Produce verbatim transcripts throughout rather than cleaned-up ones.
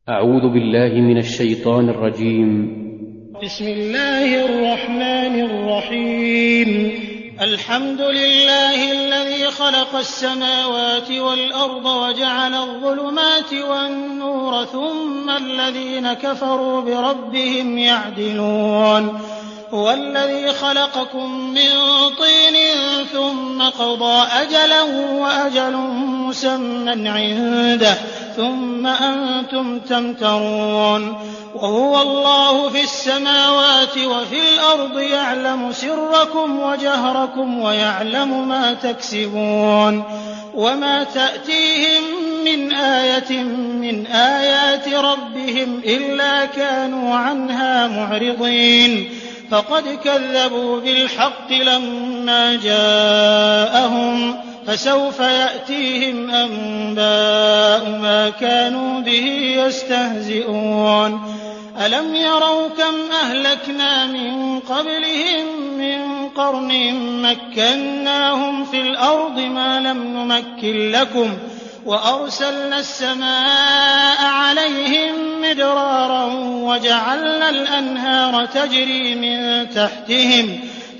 أعوذ بالله من الشيطان الرجيم. بسم الله الرحمن الرحيم. الحمد لله الذي خلق السماوات والأرض وجعل الظلمات والنور ثم الذين كفروا بربهم يعدلون. هو الذي خلقكم من طين ثم قضى أجلا وأجل مسمى عنده ثم أنتم تمترون. وهو الله في السماوات وفي الأرض يعلم سركم وجهركم ويعلم ما تكسبون. وما تأتيهم من آية من آيات ربهم إلا كانوا عنها معرضين. فقد كذبوا بالحق لما جاءهم فسوف يأتيهم أنباء ما كانوا به يستهزئون. ألم يروا كم أهلكنا من قبلهم من قرن مكناهم في الأرض ما لم نمكن لكم وأرسلنا السماء عليهم مدرارا وجعلنا الأنهار تجري من تحتهم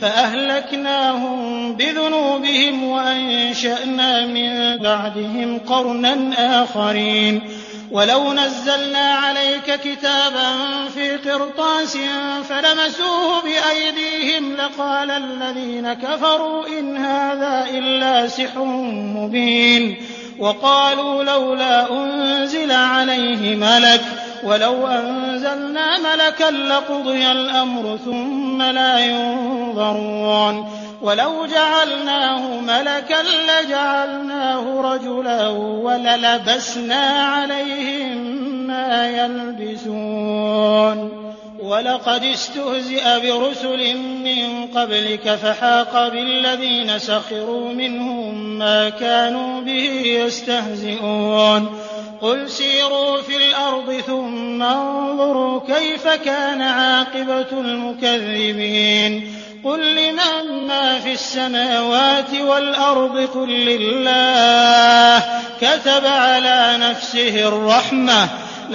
فأهلكناهم بذنوبهم وأنشأنا من بعدهم قرنا آخرين. ولو نزلنا عليك كتابا في قرطاس فلمسوه بأيديهم لقال الذين كفروا إن هذا إلا سحر مبين. وقالوا لولا أنزل عليه ملك ولو أنزلنا ملكا لقضي الأمر ثم لا ينظرون. ولو جعلناه ملكا لجعلناه رجلا وللبسنا عليهم ما يلبسون. ولقد استهزئ برسل من قبلك فحاق بالذين سخروا منهم ما كانوا به يستهزئون. قل سيروا في الأرض ثم انظروا كيف كان عاقبة المكذبين. قل لمن ما في السماوات والأرض قل لله كتب على نفسه الرحمة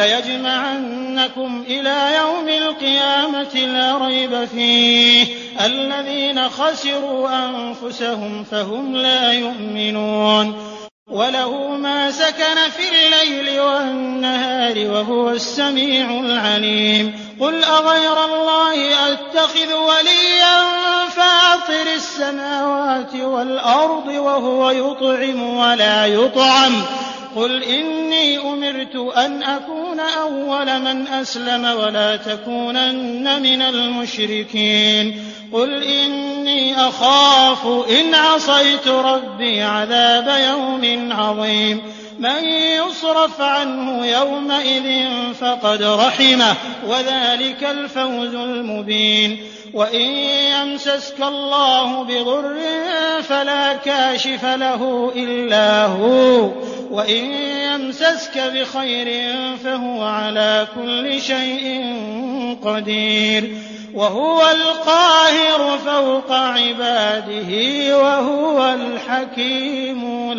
ليجمعنكم إلى يوم القيامة لا ريب فيه الذين خسروا أنفسهم فهم لا يؤمنون. وله ما سكن في الليل والنهار وهو السميع العليم. قل أغير الله أتخذ وليا فاطر السماوات والأرض وهو يطعم ولا يطعم قل إني أمرت أن أكون أول من أسلم ولا تكونن من المشركين. قل إني أخاف إن عصيت ربي عذاب يوم عظيم. من يصرف عنه يومئذ فقد رحمه وذلك الفوز المبين. وإن يمسسك الله بضر فلا كاشف له إلا هو وإن يمسسك بخير فهو على كل شيء قدير. وهو القاهر فوق عباده وهو الحكيم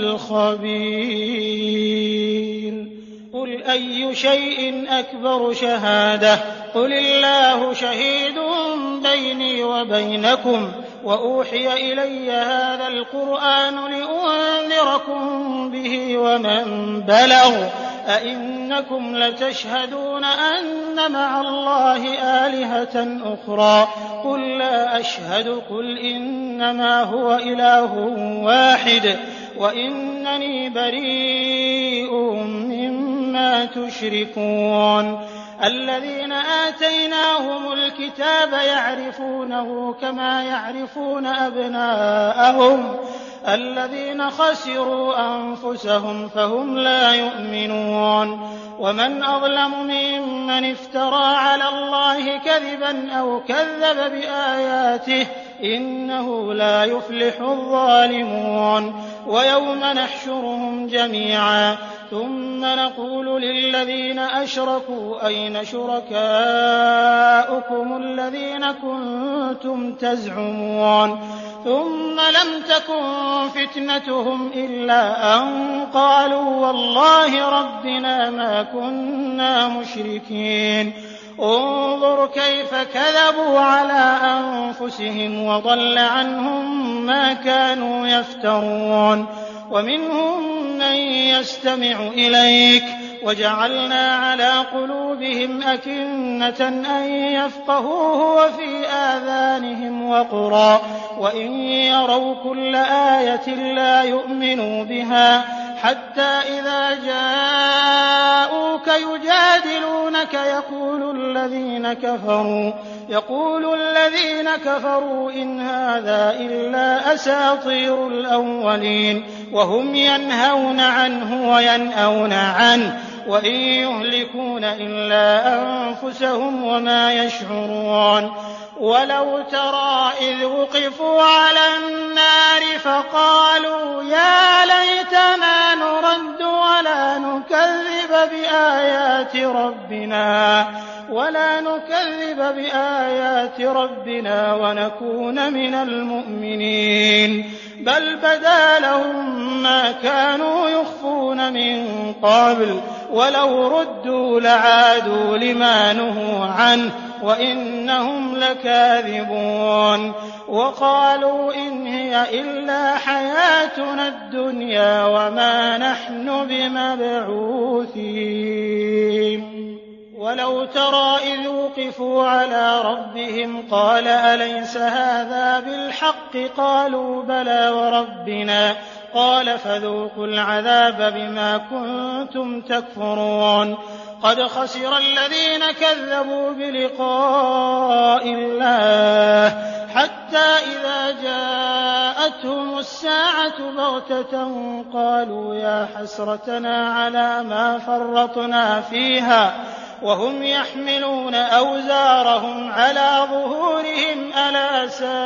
الخبير. قل أي شيء أكبر شهادة قل الله شهيد بيني وبينكم وأوحي إلي هذا القرآن لأنذركم به ومن بلغ أئنكم لتشهدون أن مع الله آلهة أخرى قل لا أشهد قل إنما هو إله واحد وإنني بريء مما تشركون. الذين آتيناهم الكتاب يعرفونه كما يعرفون أبناءهم الذين خسروا أنفسهم فهم لا يؤمنون. ومن أظلم ممن افترى على الله كذبا أو كذب بآياته إنه لا يفلح الظالمون ويوم نحشرهم جميعا ثم نقول للذين أشركوا أين شركاؤكم الذين كنتم تزعمون ثم لم تكن فتنتهم إلا أن قالوا والله ربنا ما كنا مشركين انظر كيف كذبوا على أنفسهم وضل عنهم ما كانوا يفترون ومنهم من يستمع إليك وجعلنا على قلوبهم أكنة أن يفقهوه وفي آذانهم وقرا وإن يروا كل آية لا يؤمنوا بها حتى إذا جاءوك يجادلونك يقول الذين كفروا يقول الذين كفروا إن هذا إلا أساطير الأولين وهم ينهون عنه وينأون عنه وإن يهلكون إلا أنفسهم وما يشعرون ولو ترى إذ وقفوا على النار فقالوا يا ليتنا نرد ولا نكذب بآيات ربنا ولا نكذب بآيات ربنا ونكون من المؤمنين بل بدا لهم ما كانوا يخفون من قبل ولو ردوا لعادوا لما نهوا عنه وإنهم لكاذبون وقالوا إن هي إلا حياتنا الدنيا وما نحن بمبعوثين ولو ترى إذ وقفوا على ربهم قال أليس هذا بالحق قالوا بلى وربنا قال فذوقوا العذاب بما كنتم تكفرون قد خسر الذين كذبوا بلقاء الله حتى إذا جاءتهم الساعة بغتة قالوا يا حسرتنا على ما فرطنا فيها وهم يحملون أوزارهم على ظهورهم ألا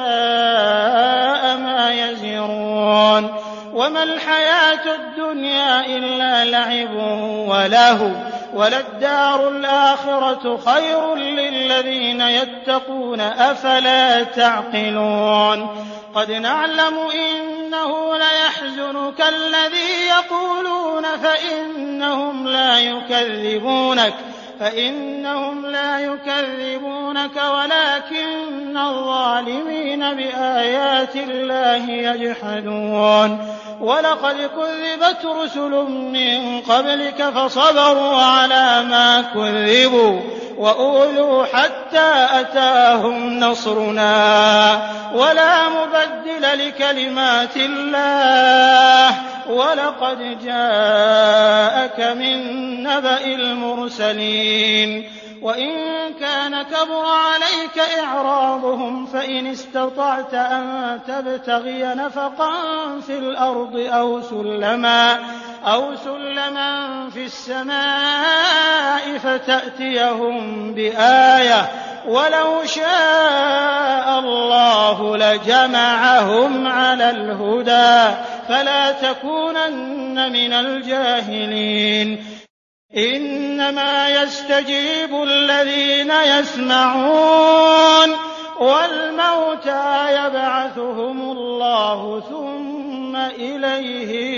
ساء ما يزرون وما الحياة الدنيا إلا لعب ولهو وللدار الآخرة خير للذين يتقون أفلا تعقلون قد نعلم إنه ليحزنك الذي يقولون فإنهم لا يكذبونك فإنهم لا يكذبونك ولكن الظالمين بآيات الله يجحدون ولقد كذبت رسل من قبلك فصبروا على ما كذبوا وأوذوا حتى أتاهم نصرنا ولا مبدل لكلمات الله ولقد جاءك من نبأ المرسلين وإن كان كبر عليك إعراضهم فإن استطعت أن تبتغي نفقا في الأرض أو سلما أو سلما في السماء فتأتيهم بآية ولو شاء الله لجمعهم على الهدى فلا تكونن من الجاهلين إنما يستجيب الذين يسمعون والموتى يبعثهم الله ثم إليه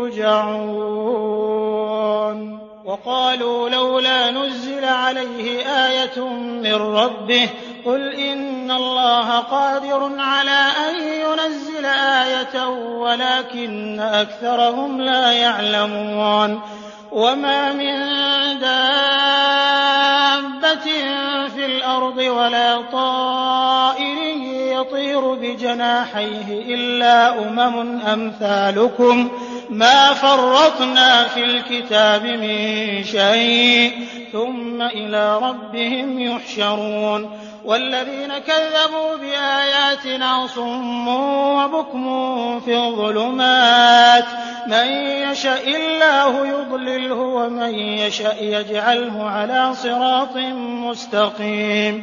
يرجعون وقالوا لولا نزل عليه آية من ربه قل إن الله قادر على أن ينزل آية ولكن أكثرهم لا يعلمون وما من دابة في الأرض ولا طائر يطير بجناحيه إلا أمم أمثالكم ما فرطنا في الكتاب من شيء ثم إلى ربهم يحشرون والذين كذبوا بآياتنا صم وبكم في الظلمات من يشاء الله يضلله ومن يشاء يجعله على صراط مستقيم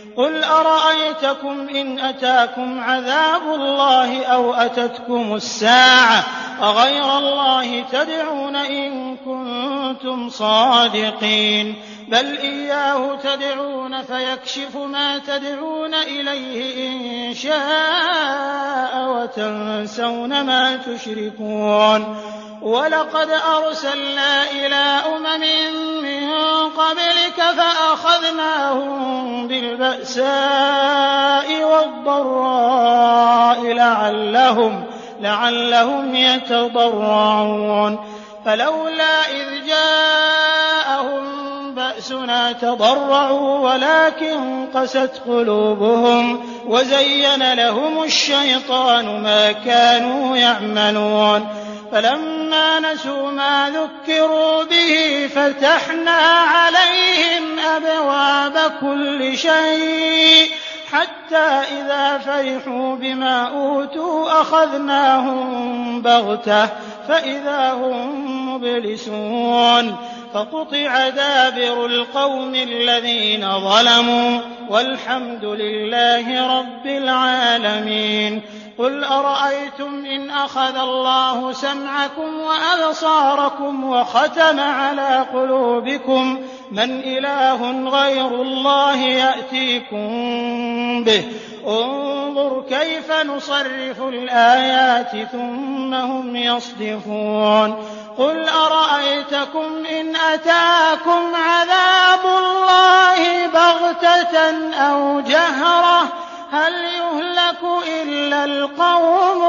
قل أرأيتكم إن أتاكم عذاب الله أو أتتكم الساعة أغير الله تدعون إن كنتم صادقين بل إياه تدعون فيكشف ما تدعون إليه إن شاء وتنسون ما تشركون ولقد أرسلنا إلى أمم من قبلك فأخذناهم بالبأساء والضراء لعلهم, لعلهم يتضرعون فلولا إذ جاءهم بأسنا تضرعوا ولكن قست قلوبهم وزين لهم الشيطان ما كانوا يعملون فلما نسوا ما ذكروا به فتحنا عليهم أبواب كل شيء حتى إذا فرحوا بما أوتوا أخذناهم بغتة فإذا هم مبلسون فقطع دابر القوم الذين ظلموا والحمد لله رب العالمين قل أرأيتم إن أخذ الله سمعكم وأبصاركم وختم على قلوبكم من إله غير الله يأتيكم به انظر كيف نصرف الآيات ثم هم يصدفون قل أرأيتكم إن أتاكم عذاب الله بغتة أو جهرة هل يهلك إلا القوم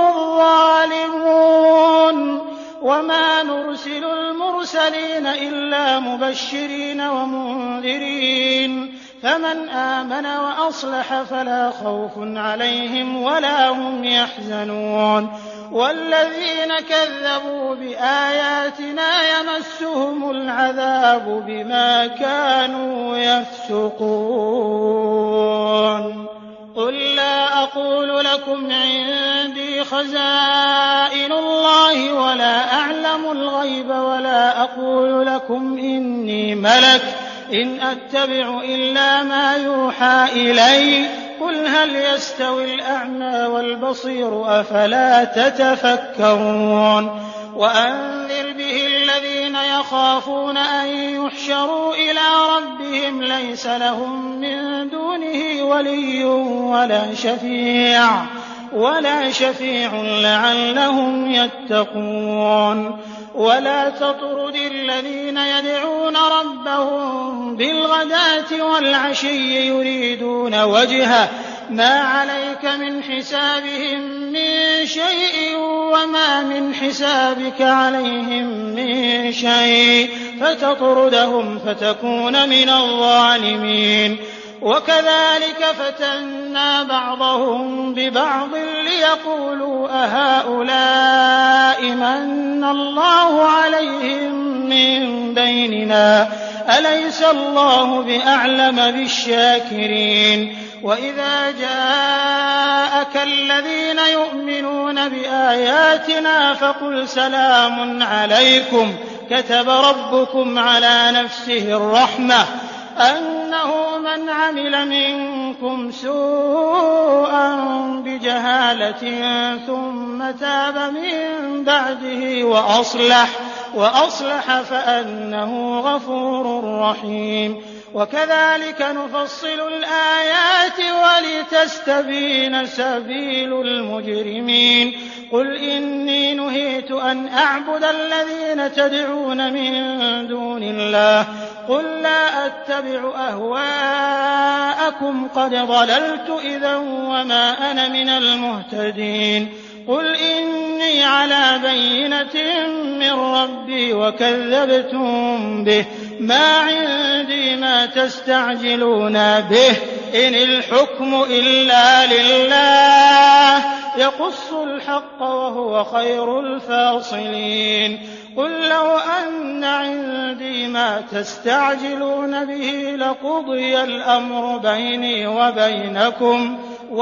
الظالمون وما نرسل المرسلين إلا مبشرين ومنذرين فمن آمن وأصلح فلا خوف عليهم ولا هم يحزنون والذين كذبوا بآياتنا يمسهم العذاب بما كانوا يفسقون قل لا أقول لكم عندي خزائن الله ولا أعلم الغيب ولا أقول لكم إني ملك إن أتبع إلا ما يوحى إلي قل هل يستوي الأعمى والبصير أفلا تتفكرون وأنذر به الذين يخافون أن يحشروا إلى ربهم ليس لهم من دونه ولي ولا شفيع ولا شفيع لعلهم يتقون ولا تطرد الذين يدعون ربهم بالغداة والعشي يريدون وجهه ما عليك من حسابهم من شيء وما من حسابك عليهم من شيء فتطردهم فتكون من الظالمين وكذلك فتنا بعضهم ببعض ليقولوا أهؤلاء من الله عليهم من بيننا أليس الله بأعلم بالشاكرين وإذا جاءك الذين يؤمنون بآياتنا فقل سلام عليكم كتب ربكم على نفسه الرحمة أنه من عمل منكم سوءا بجهالة ثم تاب من بعده وأصلح وأصلح فأنه غفور رحيم وكذلك نفصل الآيات ولتستبين سبيل المجرمين قل إني نهيت أن أعبد الذين تدعون من دون الله قل لا أتبع أهواءكم قد ضللت إذا وما أنا من المهتدين قل إني على بينة من ربي وكذبتم به ما عندي ما تستعجلون به إن الحكم إلا لله يقص الحق وهو خير الفاصلين قل لو أن عندي ما تستعجلون به لقضي الأمر بيني وبينكم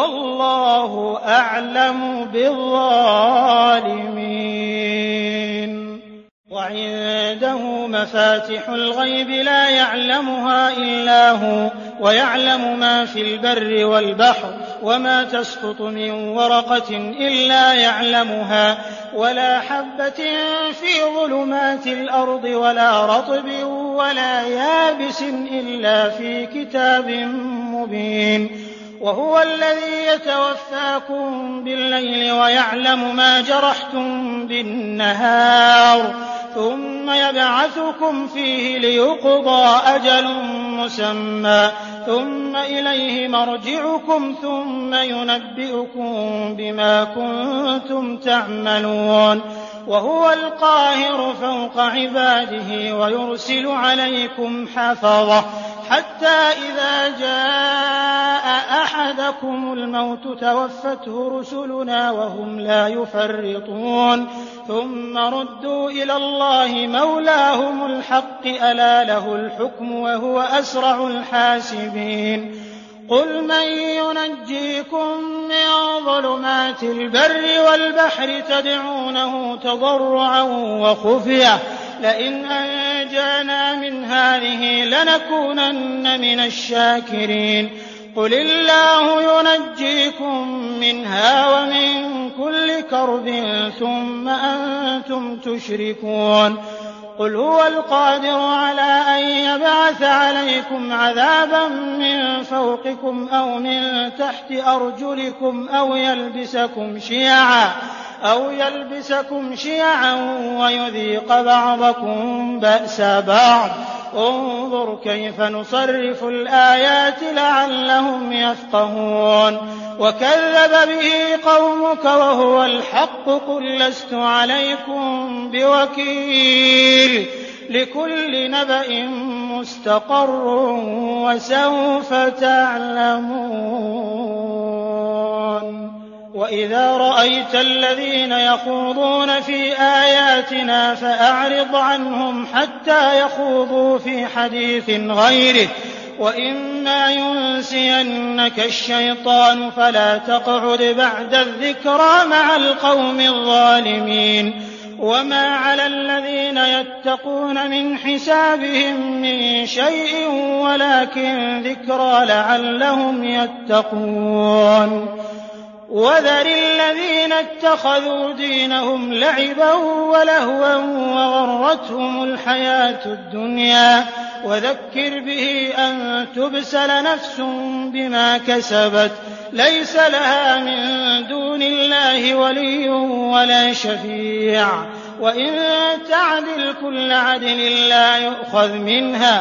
والله أعلم بالظالمين وعنده مفاتح الغيب لا يعلمها إلا هو ويعلم ما في البر والبحر وما تسقط من ورقة إلا يعلمها ولا حبة في ظلمات الأرض ولا رطب ولا يابس إلا في كتاب مبين وهو الذي يتوفاكم بالليل ويعلم ما جرحتم بالنهار ثم يبعثكم فيه ليقضى أجل مسمى ثم إليه مرجعكم ثم ينبئكم بما كنتم تعملون وهو القاهر فوق عباده ويرسل عليكم حفظة حتى إذا جاء أحدكم الموت توفته رسلنا وهم لا يفرطون ثم ردوا إلى الله مولاهم الحق ألا له الحكم وهو أسرع الحاسبين قل من ينجيكم من ظلمات البر والبحر تدعونه تضرعا وخفية لئن أنجانا من هذه لنكونن من الشاكرين قل الله ينجيكم منها ومن كل كرب ثم أنتم تشركون قل هو القادر على أن يبعث عليكم عذابا من فوقكم أو من تحت أرجلكم أو يلبسكم شيعا أو يلبسكم شيعا ويذيق بعضكم بأس بعض انظر كيف نصرف الآيات لعلهم يفقهون وكذب به قومك وهو الحق قل لست عليكم بوكيل لكل نبأ مستقر وسوف تعلمون وإذا رأيت الذين يخوضون في آياتنا فأعرض عنهم حتى يخوضوا في حديث غيره وإما ينسينك الشيطان فلا تقعد بعد الذكرى مع القوم الظالمين وما على الذين يتقون من حسابهم من شيء ولكن ذكرى لعلهم يتقون وذر الذين اتخذوا دينهم لعبا ولهوا وغرتهم الحياة الدنيا وذكر به أن تبسل نفس بما كسبت ليس لها من دون الله ولي ولا شفيع وإن تعدل كل عدل لا يؤخذ منها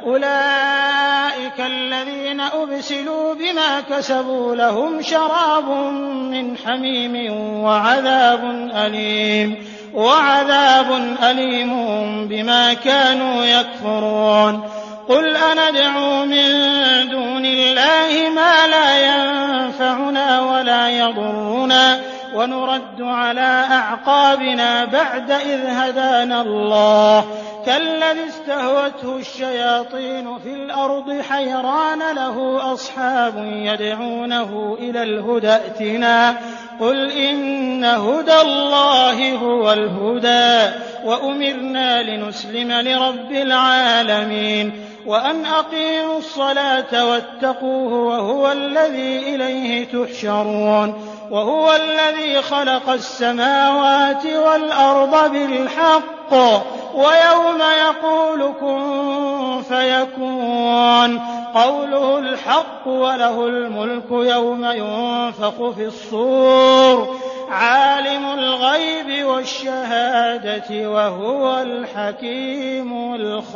أولئك الذين أبسلوا بما كسبوا لهم شراب من حميم وعذاب أليم وعذاب أليم بما كانوا يكفرون قل أندعو من دون الله ما لا ينفعنا ولا يضرنا ونرد على أعقابنا بعد إذ هدانا الله كالذي استهوته الشياطين في الأرض حيران له أصحاب يدعونه إلى الهدى ائتنا قل إن هدى الله هو الهدى وأمرنا لنسلم لرب العالمين وأن أقيموا الصلاة واتقوه وهو الذي إليه تحشرون وهو الذي خلق السماوات والأرض بالحق ويوم يقول كن فيكون قوله الحق وله الملك يوم ينفخ في الصور عالم الغيب والشهادة وهو الحكيم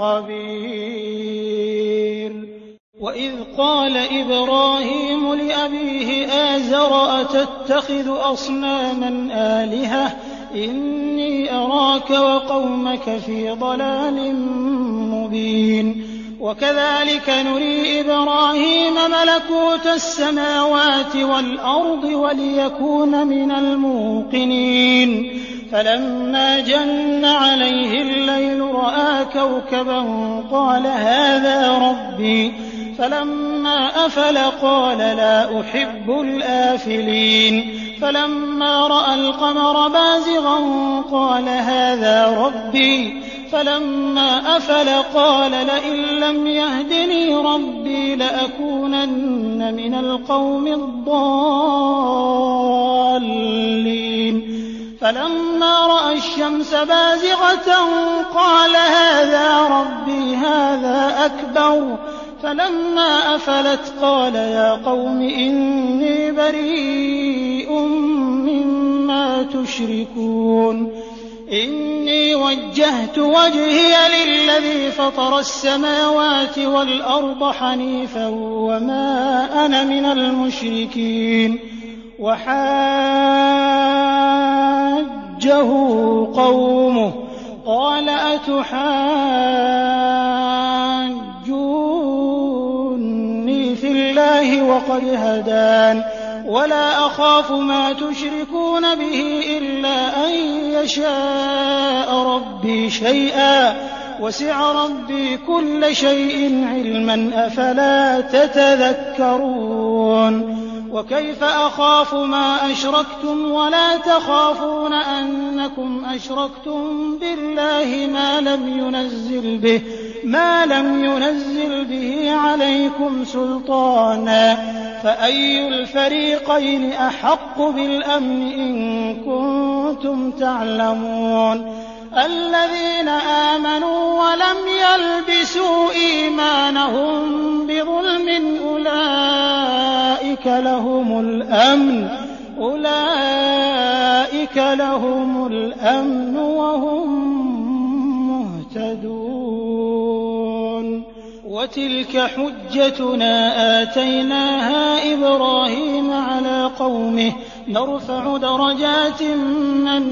الخبير وإذ قال إبراهيم لأبيه آزر أتتخذ أصناما آلهة إني أراك وقومك في ضلال مبين وكذلك نري إبراهيم ملكوت السماوات والأرض وليكون من الموقنين فلما جن عليه الليل رأى كوكبا قال هذا ربي فلما أفل قال لا أحب الآفلين فلما رأى القمر بازغا قال هذا ربي فلما أفل قال لئن لم يهدني ربي لأكونن من القوم الضالين فلما رأى الشمس بازغة قال هذا ربي هذا أكبر فلما أفلت قال يا قوم إني بريء مما تشركون إني وجهت وجهي للذي فطر السماوات والأرض حنيفا وما أنا من المشركين وحاجه قومه قال أتحاجوني في الله وقد هدان ولا أخاف ما تشركون به إلا أن يشاء ربي شيئا وسع ربي كل شيء علما أفلا تتذكرون وكيف أخاف ما أشركتم ولا تخافون أنكم أشركتم بالله ما لم ينزل به ما لم ينزل به عليكم سلطانا فأي الفريقين أحق بالأمن إن كنتم تعلمون الذين آمنوا ولم يلبسوا إيمانهم بظلم أولئك لهم الأمن أولئك لهم الأمن وهم مهتدون وتلك حجتنا آتيناها إبراهيم على قومه نرفع درجات من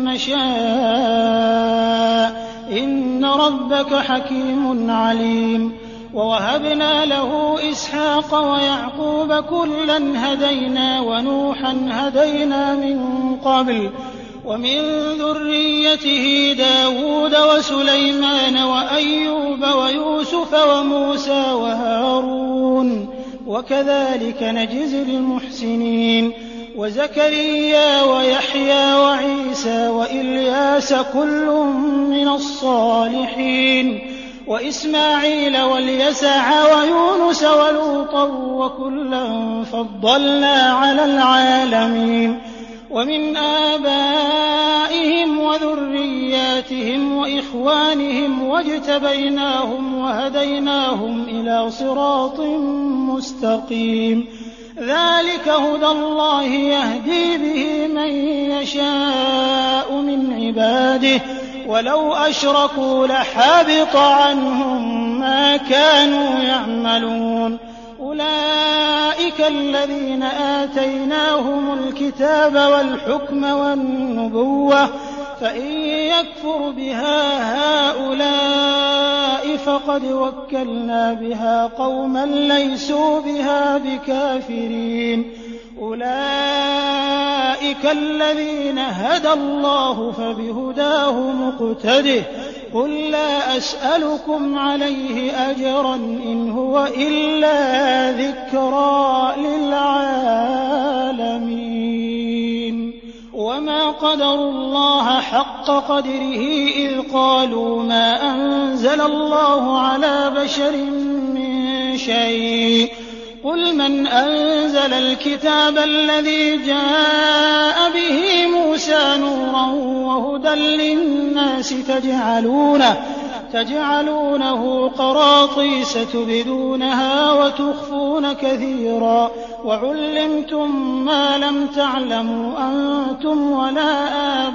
نشاء إن ربك حكيم عليم ووهبنا له إسحاق ويعقوب كلا هدينا ونوحا هدينا من قبل ومن ذريته داود وسليمان وأيوب ويوسف وموسى وهارون وكذلك نجزي المحسنين وزكريا ويحيى وعيسى وإلياس كل من الصالحين وإسماعيل واليسع ويونس ولوطا وكلا فضلنا على العالمين ومن آبائهم وذرياتهم وإخوانهم واجتبيناهم وهديناهم إلى صراط مستقيم ذلك هدى الله يهدي به من يشاء من عباده ولو أشركوا لحبط عنهم ما كانوا يعملون أولئك الذين آتيناهم الكتاب والحكم والنبوة فإن يكفر بها هؤلاء فقد وكلنا بها قوما ليسوا بها بكافرين أولئك الذين هدى الله فبهداه مقتده قل لا أسألكم عليه أجرا إن هو إلا ذكرى للعالمين وما قدروا الله حق قدره إذ قالوا ما أنزل الله على بشر من شيء قل من أنزل الكتاب الذي جاء به موسى نورا وهدى للناس تجعلونه, تجعلونه قراطيس تبدونها وتخفون كثيرا وعلمتم ما لم تعلموا أنتم ولا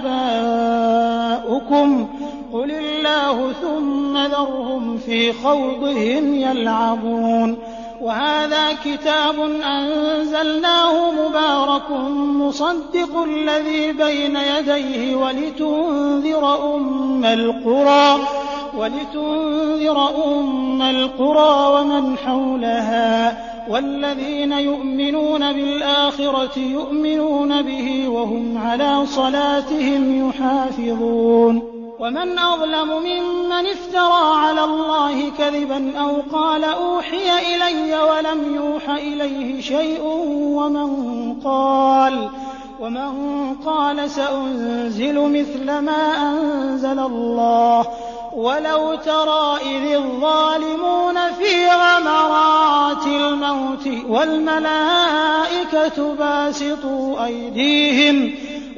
آباؤكم قل الله ثم ذرهم في خوضهم يلعبون وهذا كتاب أنزلناه مبارك مصدق الذي بين يديه ولتنذر أم القرى ولتنذر أم القرى ومن حولها والذين يؤمنون بالآخرة يؤمنون به وهم على صلاتهم يحافظون ومن أظلم ممن افترى على الله كذبا أو قال أوحي إلي ولم يوح إليه شيء ومن قال ومن قال سأنزل مثل ما أنزل الله ولو ترى إذ الظالمون في غمرات الموت والملائكة باسطوا أيديهم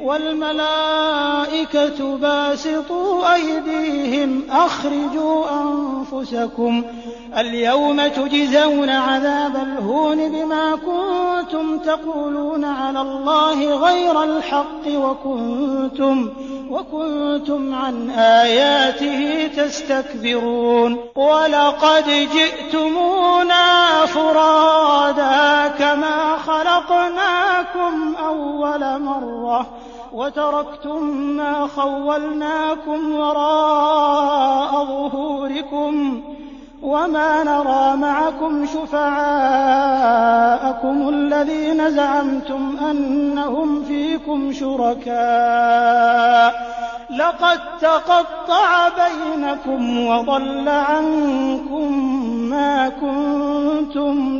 والملائكة باسطوا أيديهم أخرجوا أنفسكم اليوم تجزون عذاب الهون بما كنتم تقولون على الله غير الحق وكنتم, وكنتم عن آياته تستكبرون ولقد جئتمونا فرادا كما خلقناكم أول مرة وتركتم ما خولناكم وراء ظهوركم وما نرى معكم شفعاءكم الذين زعمتم أنهم فيكم شركاء لقد تقطع بينكم وضل عنكم ما كنتم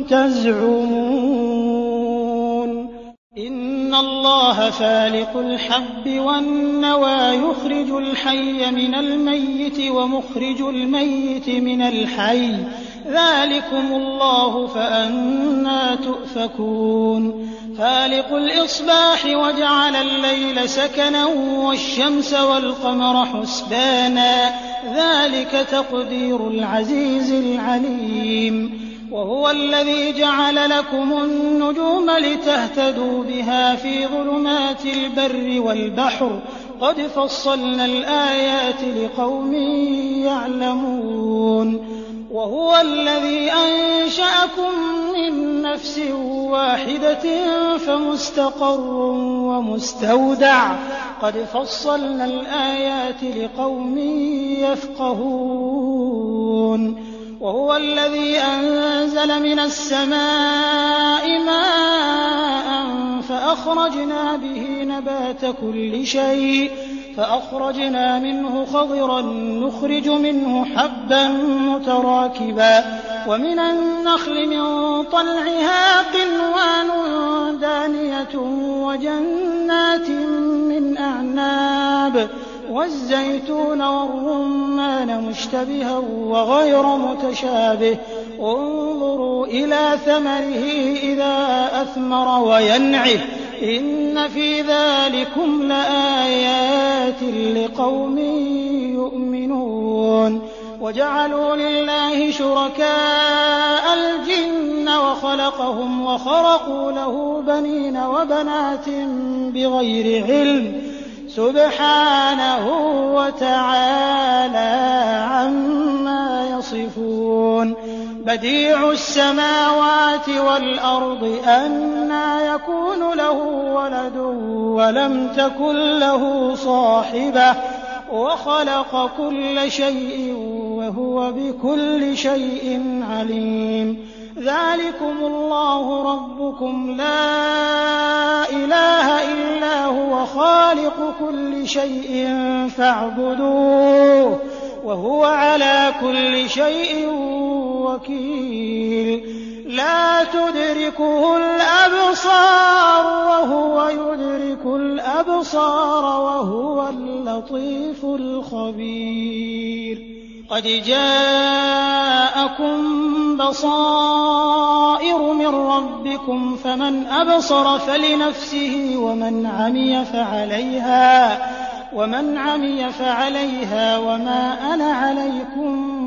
تزعمون إن الله فالق الحب والنوى يخرج الحي من الميت ومخرج الميت من الحي ذلكم الله فأنى تؤفكون فالق الإصباح وجعل الليل سكنا والشمس والقمر حسبانا ذلك تقدير العزيز العليم وهو الذي جعل لكم النجوم لتهتدوا بها في ظلمات البر والبحر قد فصلنا الآيات لقوم يعلمون وهو الذي أنشأكم من نفس واحدة فمستقر ومستودع قد فصلنا الآيات لقوم يفقهون وهو الذي أنزل من السماء ماء فأخرجنا به نبات كل شيء فأخرجنا منه خضرا نخرج منه حبا متراكبا ومن النخل من طلعها قنوان دانية وجنات من أعناب والزيتون والرمان مشتبها وغير متشابه انظروا إلى ثمره إذا أثمر وينعه إن في ذلكم لآيات لقوم يؤمنون وجعلوا لله شركاء الجن وخلقهم وخرقوا له بنين وبنات بغير علم سبحانه وتعالى عما يصفون بديع السماوات والأرض أنى يكون له ولد ولم تكن له صاحبة وخلق كل شيء وهو بكل شيء عليم ذلكم الله ربكم لا إله إلا هو خالق كل شيء فاعبدوه وهو على كل شيء وكيل لا تدركه الأبصار وهو يدرك الأبصار وهو اللطيف الخبير قد جاءكم بصائر من ربكم فمن أبصر فلنفسه ومن عمي فعليها ومن عمي فعليها وما أنا عليكم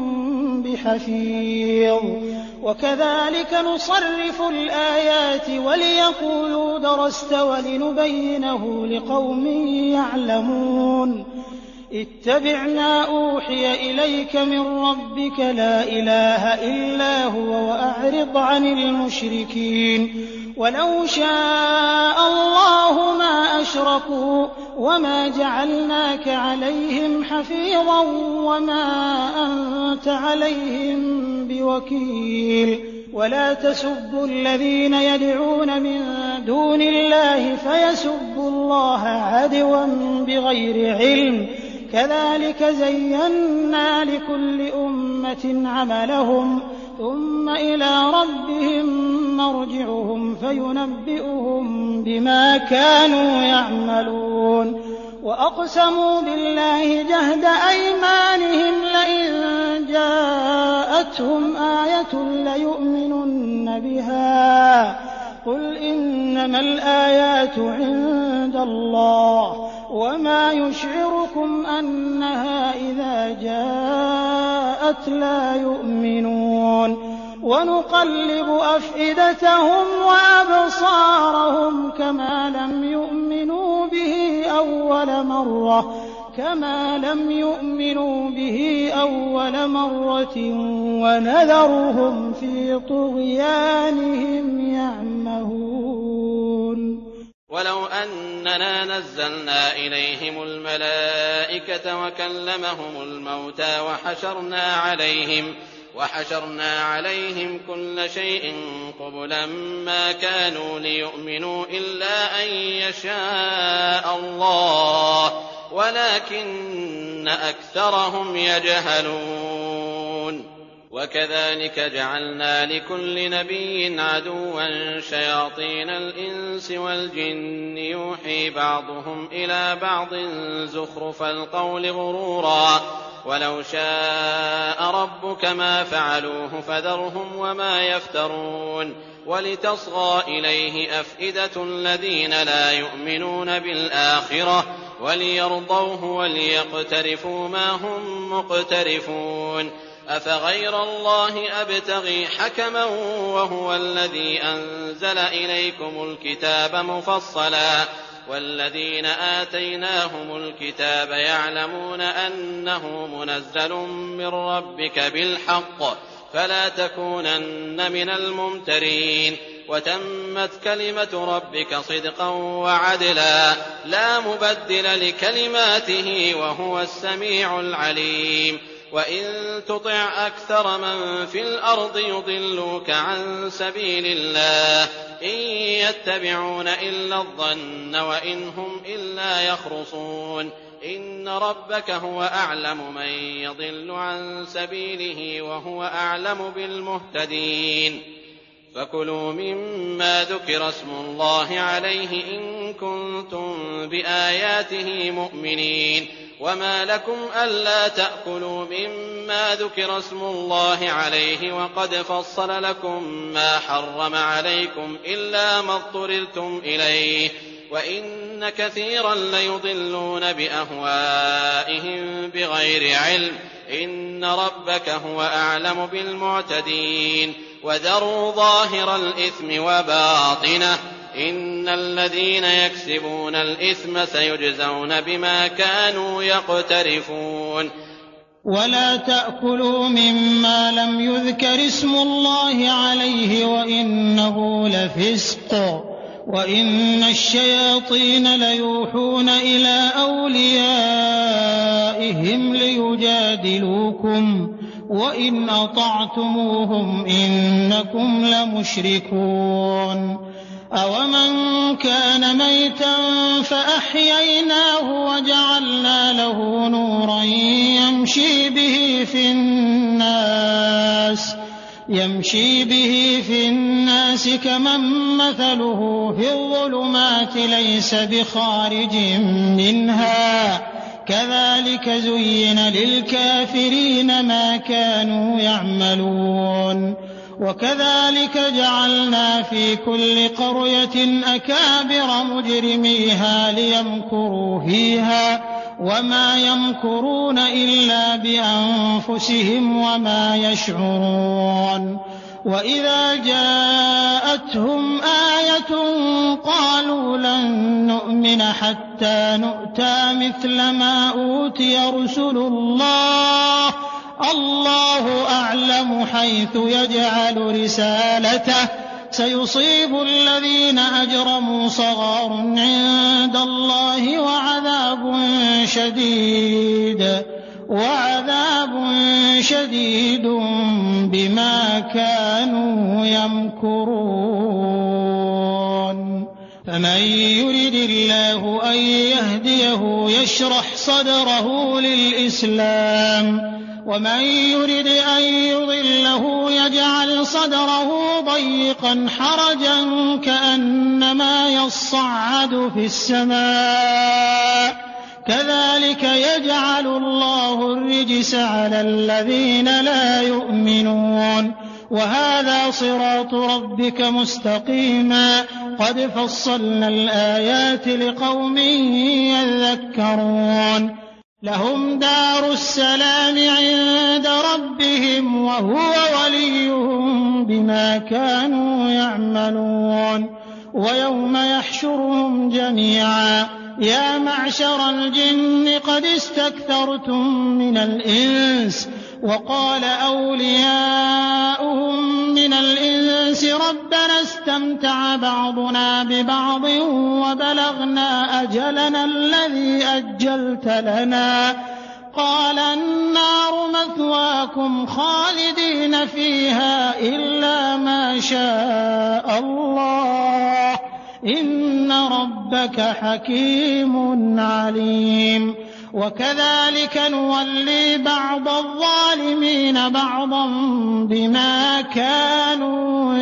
بحفيظ وكذلك نصرف الآيات وليقولوا درست ولنبينه لقوم يعلمون اتبع ما أوحي إليك من ربك لا إله إلا هو وأعرض عن المشركين ولو شاء الله ما أشركوا وما جعلناك عليهم حفيظا وما أنت عليهم بوكيل ولا تسبوا الذين يدعون من دون الله فيسبوا الله عدوا بغير علم كذلك زينا لكل أمة عملهم ثم إلى ربهم مرجعهم فينبئهم بما كانوا يعملون وأقسموا بالله جهد أيمانهم لئن جاءتهم آية ليؤمنن بها قل إنما الآيات عند الله وما يشعركم أنها إذا جاءت لا يؤمنون ونقلب أفئدتهم وأبصارهم كما لم يؤمنوا به أول مرة كما لم يؤمنوا به أول مرة ونذرهم في طغيانهم يعمهون. ولو أننا نزلنا إليهم الملائكة وكلمهم الموتى وحشرنا عليهم وحشرنا عليهم كل شيء قبلا ما كانوا ليؤمنوا إلا أن يشاء الله ولكن أكثرهم يجهلون. وكذلك جعلنا لكل نبي عدوا شياطين الإنس والجن يوحي بعضهم إلى بعض زخرف القول غرورا ولو شاء ربك ما فعلوه فذرهم وما يفترون. ولتصغى إليه أفئدة الذين لا يؤمنون بالآخرة وليرضوه وليقترفوا ما هم مقترفون. أفغير الله أبتغي حكما وهو الذي أنزل إليكم الكتاب مفصلا والذين آتيناهم الكتاب يعلمون أنه منزل من ربك بالحق فلا تكونن من الممترين. وتمت كلمة ربك صدقا وعدلا لا مبدل لكلماته وهو السميع العليم. وإن تطع أكثر من في الأرض يضلوك عن سبيل الله إن يتبعون إلا الظن وإن هم إلا يخرصون. إن ربك هو أعلم من يضل عن سبيله وهو أعلم بالمهتدين. فكلوا مما ذكر اسم الله عليه إن كنتم بآياته مؤمنين. وما لكم ألا تأكلوا مما ذكر اسم الله عليه وقد فصل لكم ما حرم عليكم إلا ما اضطررتم إليه وإن كثيرا ليضلون بأهوائهم بغير علم إن ربك هو أعلم بالمعتدين. وذروا ظاهر الإثم وباطنه إن الذين يكسبون الإثم سيجزون بما كانوا يقترفون. ولا تأكلوا مما لم يذكر اسم الله عليه وإنه لفسق وإن الشياطين ليوحون إلى أوليائهم ليجادلوكم وإن أطعتموهم إنكم لمشركون. أومن كان ميتا فأحييناه وجعلنا له نورا يمشي به في الناس يمشي به في الناس كمن مثله في الظلمات ليس بخارج منها كذلك زين للكافرين ما كانوا يعملون. وكذلك جعلنا في كل قرية أكابر مجرميها ليمكروا فيها وما يمكرون إلا بأنفسهم وما يشعرون. وإذا جاءتهم آية قالوا لن نؤمن حتى نؤتى مثل ما أوتي رسل الله الله أعلم حيث يجعل رسالته سيصيب الذين أجرموا صغار عند الله وعذاب شديد وعذاب شديد بما كانوا يمكرون. فمن يرد الله أن يهديه يشرح صدره للإسلام ومن يرد أن يضله يجعل صدره ضيقا حرجا كأنما يصعد في السماء كذلك يجعل الله الرجس على الذين لا يؤمنون وهذا صراط ربك مستقيما قد فصلنا الآيات لقوم يذكرون لهم دار السلام عند ربهم وهو وليهم بما كانوا يعملون ويوم يحشرهم جميعا يا معشر الجن قد استكثرتم من الإنس وقال أولياؤهم من الإنس ربنا استمتع بعضنا ببعض وبلغنا أجلنا الذي أجلت لنا قال النار مثواكم خالدين فيها إلا ما شاء الله إن ربك حكيم عليم وكذلك نولي بعض الظالمين بعضا بما كانوا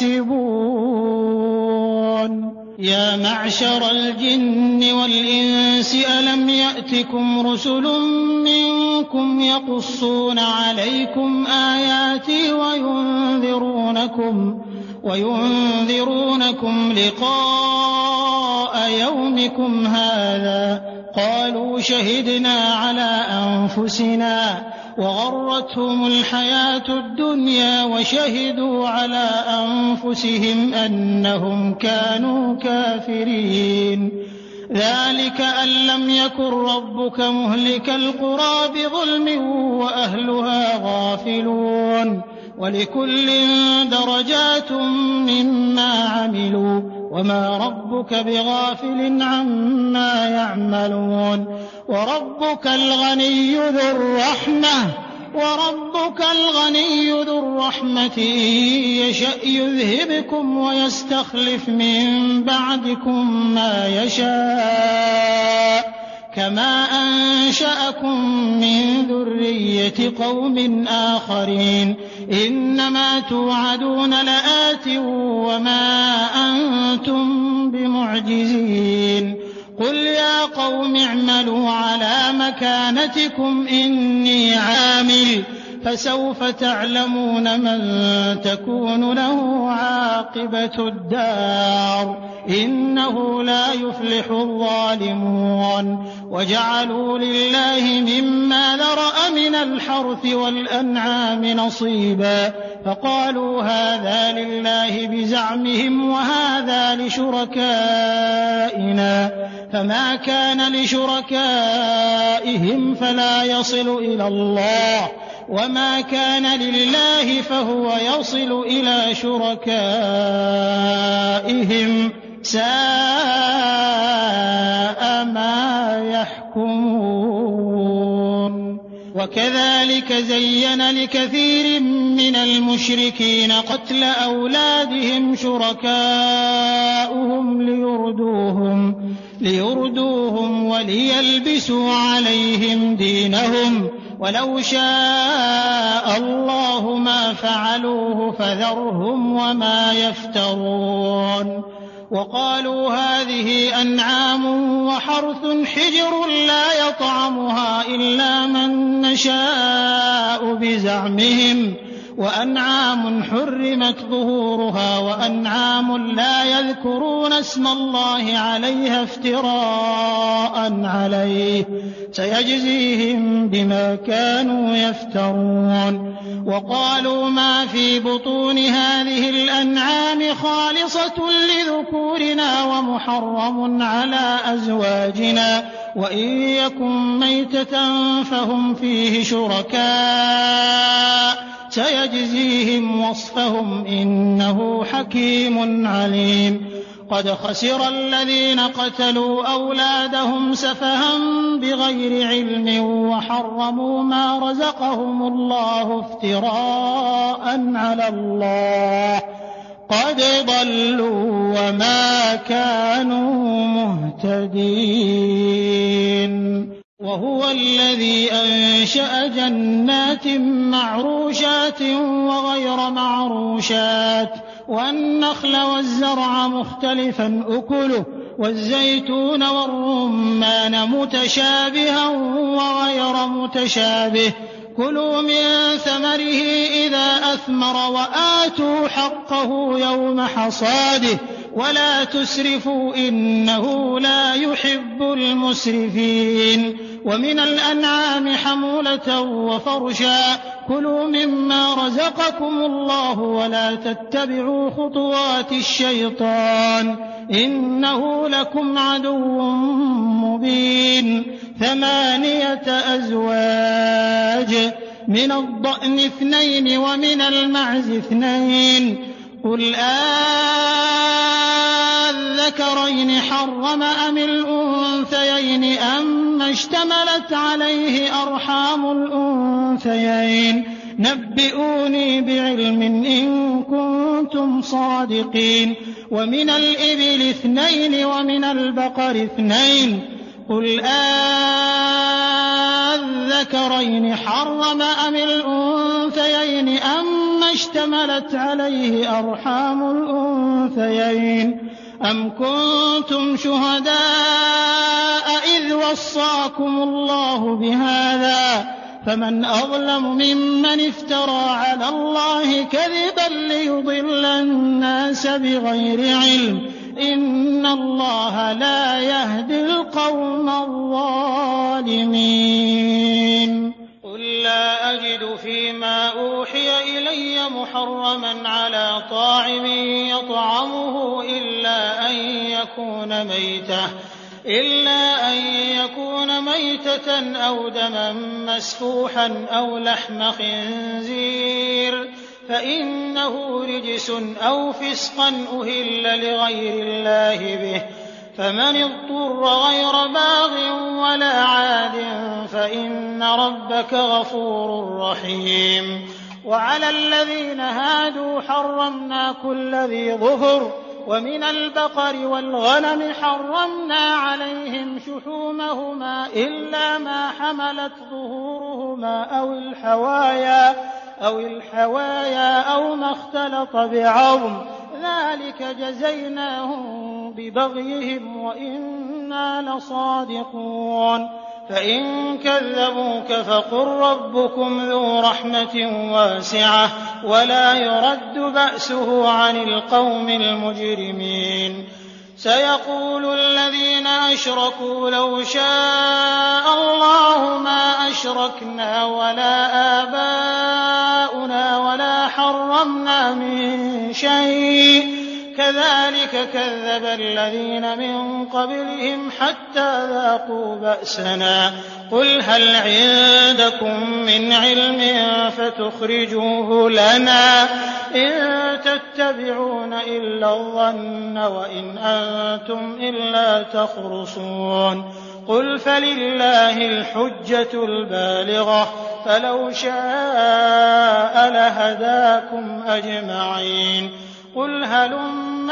يكسبون يا معشر الجن والإنس ألم يأتكم رسل منكم يقصون عليكم آياتي وينذرونكم وينذرونكم لقاء يومكم هذا قالوا شهدنا على أنفسنا وغرتهم الحياة الدنيا وشهدوا على أنفسهم أنهم كانوا كافرين ذلك أن لم يكن ربك مهلك القرى بظلم وأهلها غافلون ولكل درجات مما عملوا وما ربك بغافل عما يعملون وربك الغني ذو الرحمة وربك الغني ذو الرحمة إن يشأ يذهبكم ويستخلف من بعدكم ما يشاء كما أنشأكم من ذرية قوم آخرين إنما توعدون لآت وما أنتم بمعجزين قل يا قوم اعملوا على مكانتكم إني عامل فسوف تعلمون من تكون له عاقبة الدار إنه لا يفلح الظالمون وجعلوا لله مما ذرأ من الحرث والأنعام نصيبا فقالوا هذا لله بزعمهم وهذا لشركائنا فما كان لشركائهم فلا يصل إلى الله وما كان لله فهو يصل إلى شركائهم ساء ما يحكمون وكذلك زين لكثير من المشركين قتل أولادهم شركاؤهم ليردوهم ليردوهم وليلبسوا عليهم دينهم ولو شاء الله ما فعلوه فذرهم وما يفترون وقالوا هذه أنعام وحرث حجر لا يطعمها إلا من نشاء بزعمهم وأنعام حرمت ظهورها وأنعام لا يذكرون اسم الله عليها افتراء عليه سيجزيهم بما كانوا يفترون وقالوا ما في بطون هذه الأنعام خالصة لذكورنا ومحرم على أزواجنا وإن يكن ميتة فهم فيه شركاء سيجزيهم وصفهم إنه حكيم عليم قد خسر الذين قتلوا أولادهم سفها بغير علم وحرموا ما رزقهم الله افتراء على الله قد ضلوا وما كانوا مهتدين وهو الذي أنشأ جنات معروشات وغير معروشات والنخل والزرع مختلفا أكله والزيتون والرمان متشابها وغير متشابه كلوا من ثمره إذا أثمر وآتوا حقه يوم حصاده ولا تسرفوا إنه لا يحب المسرفين ومن الأنعام حمولة وفرشا كلوا مما رزقكم الله ولا تتبعوا خطوات الشيطان إنه لكم عدو مبين ثمانية أزواج من الضأن اثنين ومن المعز اثنين قل آذكرين حرم أم الأنثيين أما اشتملت عليه أرحام الأنثيين نبئوني بعلم إن كنتم صادقين ومن الإبل اثنين ومن البقر اثنين قل آذكرين حرم أم الأنثيين أما اشتملت عليه أرحام الأنثيين أم كنتم شهداء إذ وصاكم الله بهذا فمن أظلم ممن افترى على الله كذبا ليضل الناس بغير علم إن الله لا يهدي القوم الظالمين قل لا أجد فيما أوحي إلي محرما على طاعم يطعمه إلا أن يكون ميتة إلا أن يكون ميتة أو دما مسفوحا أو لحم خنزير فإنه رجس أو فسقا أهل لغير الله به فمن اضطر غير باغ ولا عاد فإن ربك غفور رحيم وعلى الذين هادوا حرمنا كل ذي ظفر ومن البقر والغنم حرمنا عليهم شحومهما إلا ما حملت ظهورهما أو الحوايا أو الحوايا أو ما اختلط بعظم ذلك جزيناهم ببغيهم وإنا لصادقون فإن كذبوك فقل ربكم ذو رحمة واسعة ولا يرد بأسه عن القوم المجرمين سيقول الذين أشركوا لو شاء الله ما أشركنا ولا آباؤنا ولا حرمنا من شيء كذلك كذب الذين من قبلهم حتى ذاقوا بأسنا قل هل عندكم من علم فتخرجوه لنا إن تتبعون إلا الظن وإن أنتم إلا تخرصون قل فلله الحجة البالغة فلو شاء لهداكم أجمعين قل هلم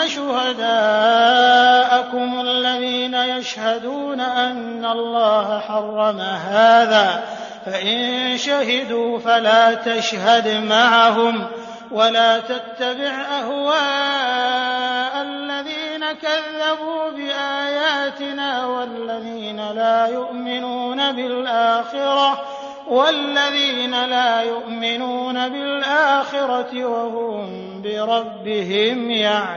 شهداءكم الذين يشهدون أن الله حرم هذا فإن شهدوا فلا تشهد معهم ولا تتبع أهواء الذين كذبوا بآياتنا والذين لا يؤمنون بالآخرة والذين لا يؤمنون بالآخرة وهم بربهم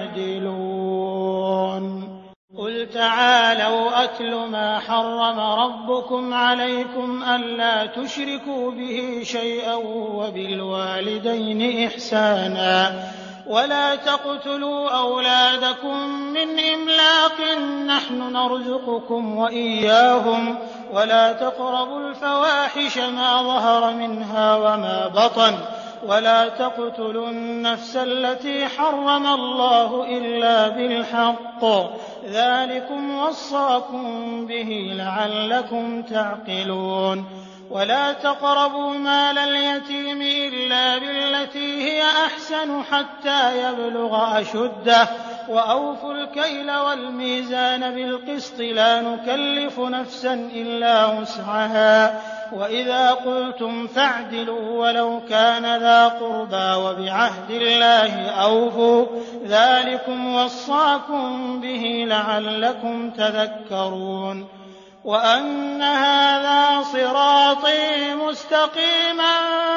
يعدلون قل تعالوا أتل ما حرم ربكم عليكم ألا تشركوا به شيئا وبالوالدين إحسانا ولا تقتلوا أولادكم من إملاق نحن نرزقكم وإياهم ولا تقربوا الفواحش ما ظهر منها وما بطن ولا تقتلوا النفس التي حرم الله إلا بالحق ذلكم وصاكم به لعلكم تعقلون ولا تقربوا مال اليتيم إلا بالتي هي أحسن حتى يبلغ أشده وأوفوا الكيل والميزان بالقسط لا نكلف نفسا إلا وسعها وإذا قلتم فاعدلوا ولو كان ذا قربى وبعهد الله أوفوا ذلكم وصاكم به لعلكم تذكرون وأن هذا صراطي مستقيما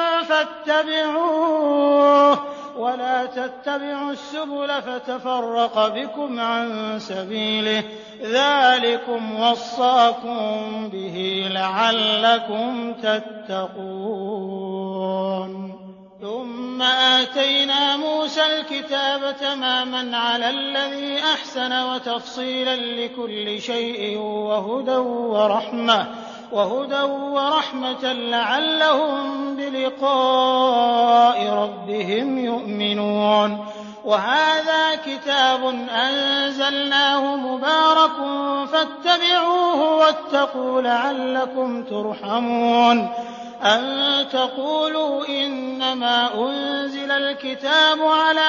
فاتبعوه ولا تتبعوا السبل فتفرق بكم عن سبيله ذلكم وصاكم به لعلكم تتقون ثم آتينا موسى الكتاب تماما على الذي أحسن وتفصيلا لكل شيء وهدى ورحمة وهدى ورحمة لعلهم بلقاء ربهم يؤمنون وهذا كتاب أنزلناه مبارك فاتبعوه واتقوا لعلكم ترحمون أن تقولوا إنما أنزل الكتاب على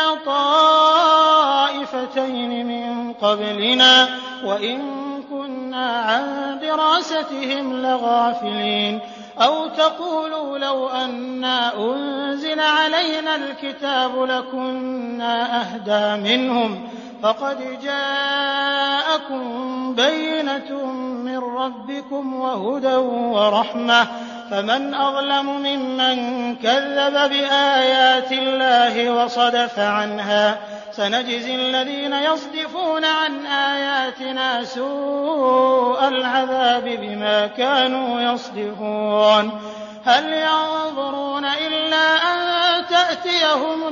طائفتين من قبلنا وإن كنا عن دراستهم لغافلين أو تقولوا لو أنا أنزل علينا الكتاب لكنا أهدى منهم فقد جاءكم بينة من ربكم وهدى ورحمة فمن أظلم ممن كذب بآيات الله وصدف عنها سنجزي الذين يصدفون عن آياتنا سوء العذاب بما كانوا يصدفون هل ينظرون إلا أن تأتيهم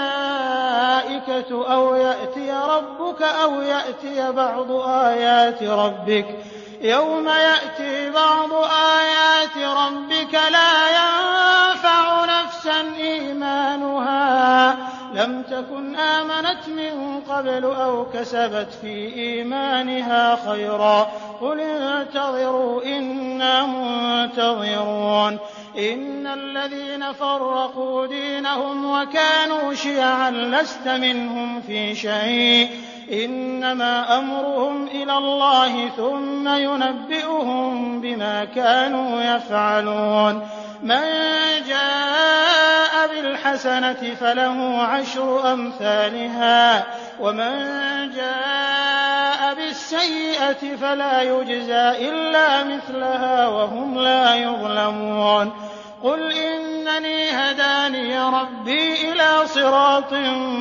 الملائكة أو يأتي ربك أو يأتي بعض آيات ربك يوم يأتي بعض آيات ربك لا ينفع نفسا إيمانها لم تكن آمنت من قبل أو كسبت في إيمانها خيرا قل انتظروا إنا منتظرون إن الذين فرقوا دينهم وكانوا شيعا لست منهم في شيء إنما أمرهم إلى الله ثم ينبئهم بما كانوا يفعلون من جاء بالحسنة فله عشر أمثالها ومن جاء بالسيئة فلا يجزى إلا مثلها وهم لا يظلمون قل إنني هداني ربي إلى صراط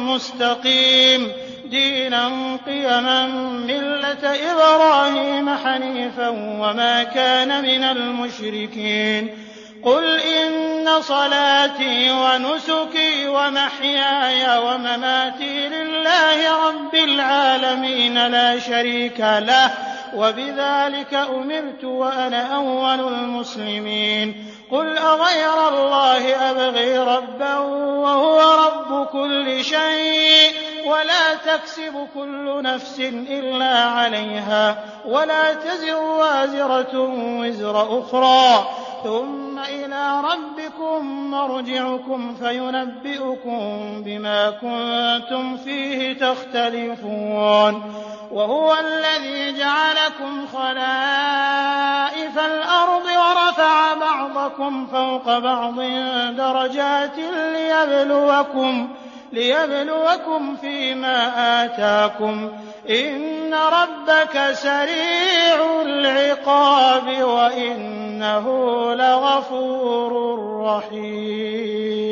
مستقيم دينا قيما ملة إبراهيم حنيفا وما كان من المشركين قل إن صلاتي ونسكي ومحياي ومماتي لله رب العالمين لا شريك له وبذلك أمرت وأنا أول المسلمين قل أغير الله أبغي ربا وهو رب كل شيء ولا تكسب كل نفس إلا عليها ولا تزر وازرة وزر أخرى ثم إلى ربكم مرجعكم فينبئكم بما كنتم فيه تختلفون وهو الذي جعلكم خلائف الأرض ورفع بعضكم فوق بعض درجات ليبلوكم ليبلوكم فيما آتاكم إن ربك سريع العقاب وإنه لغفور رحيم